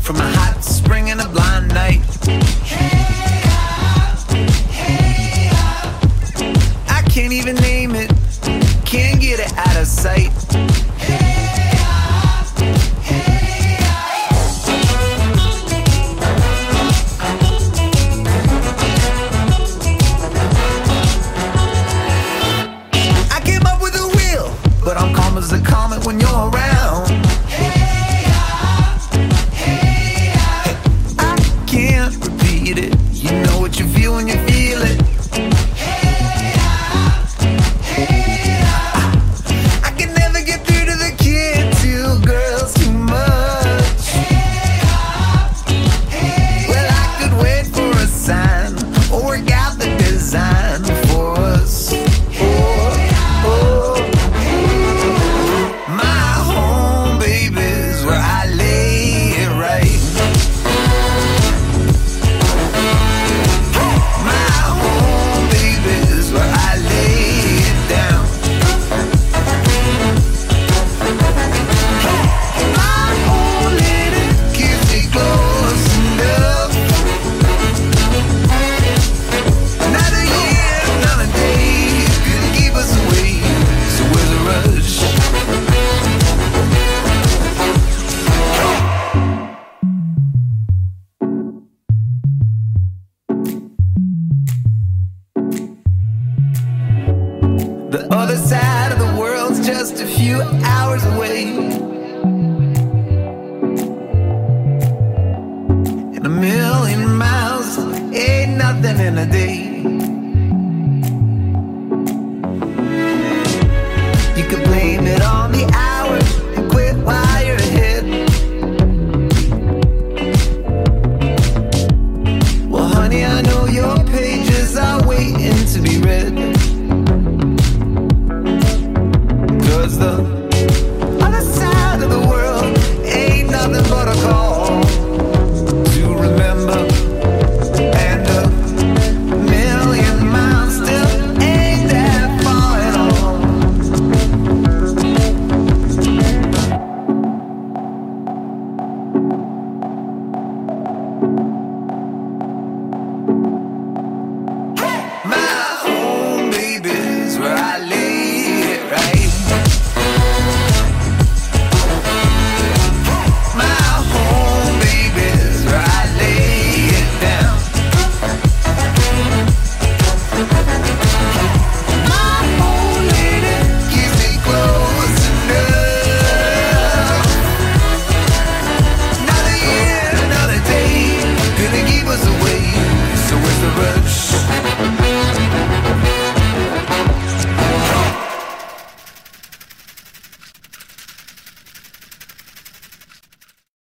from a hot spring and a blind night. I can't even name it, can't get it out of sight. I came up with a wheel, but I'm calm as a comet when you're around. I can't repeat it, you know what you feel when you feel it. I can never get through to the kids, you girls too much. Well, I could wait for a sign or work out the design for us. My home, baby's where I lay it right. My home, baby's where I lay it down. My old lady keeps me close enough. Not a year, not a day could keep us away. So where's the rush? The other side of the world's just a few hours away. And a million miles ain't nothing in a day.